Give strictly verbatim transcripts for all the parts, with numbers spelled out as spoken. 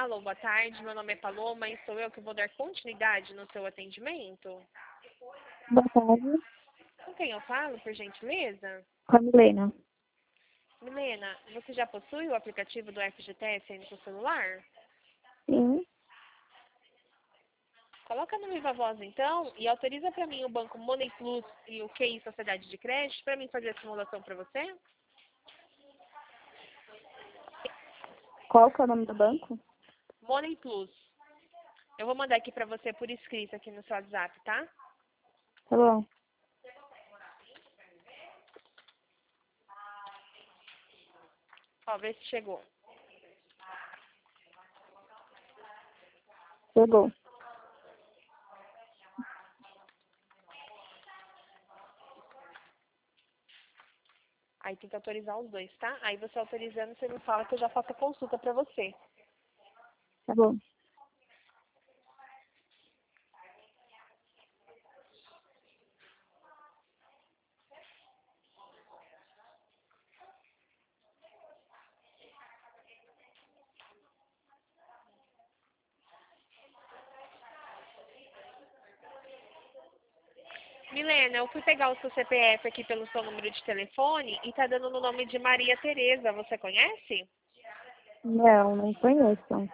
Alô, boa tarde. Meu nome é Paloma e sou eu que vou dar continuidade no seu atendimento. Boa tarde. Com quem eu falo, por gentileza? Com a Milena. Milena, você já possui o aplicativo do F G T S aí no seu celular? Sim. Coloca no Viva Voz então e autoriza para mim o banco Money Plus e o Q I Sociedade de Crédito para mim fazer a simulação para você? Qual que é o nome do banco? Money Plus. Eu vou mandar aqui para você por escrito aqui no seu WhatsApp, tá? Tá bom. Ó, vê se chegou. Chegou. Aí tem que autorizar os dois, tá? Aí você autorizando, você me fala que eu já faço a consulta para você. Tá bom. Milena, eu fui pegar o seu C P F aqui pelo seu número de telefone e tá dando no nome de Maria Tereza. Você conhece? Não, não conheço.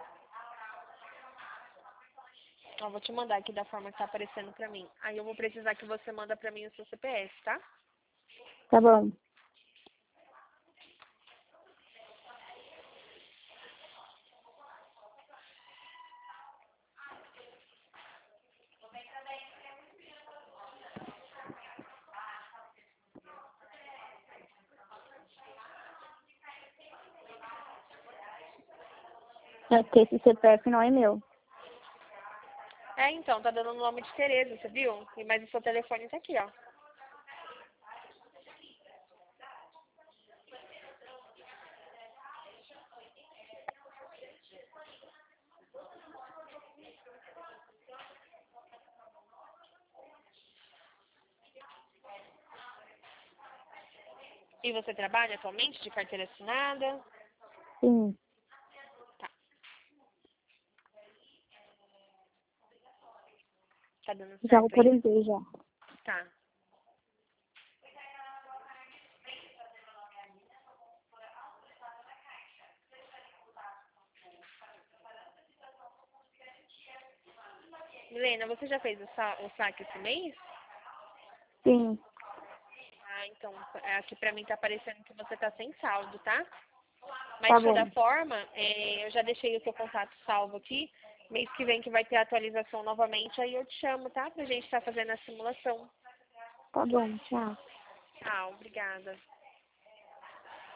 Ó, vou te mandar aqui da forma que tá aparecendo pra mim. Aí eu vou precisar que você manda pra mim o seu C P F, tá? Tá bom. É que esse C P F não é meu. É, então, tá dando no nome de Tereza, você viu? E mas o seu telefone tá aqui, ó. E você trabalha atualmente de carteira assinada? Sim. Tá. Tá dando Já certo aí? autorizei já. Tá. Milena, você já fez o, sa o saque esse mês? Sim. Ah, então, é, aqui pra mim tá aparecendo que você tá sem saldo, tá? Mas Tá de toda bom. forma, é, eu já deixei o seu contato salvo aqui. Mês que vem que vai ter atualização novamente, aí eu te chamo, tá? Pra gente estar fazendo a simulação. Tá bom, tchau. Ah, obrigada.